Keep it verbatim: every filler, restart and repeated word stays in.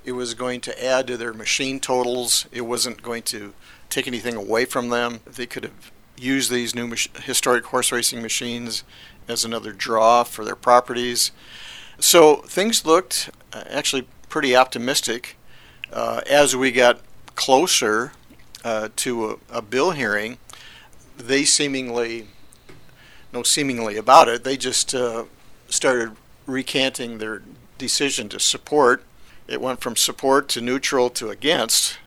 It was going to add to their machine totals. It wasn't going to take anything away from them. They could have used these new mach- historic horse racing machines as another draw for their properties. So things looked uh, actually pretty optimistic uh, as we got closer uh, to a, a bill hearing. They seemingly, no seemingly about it, they just uh, started recanting their decision to support. It went from support to neutral to against.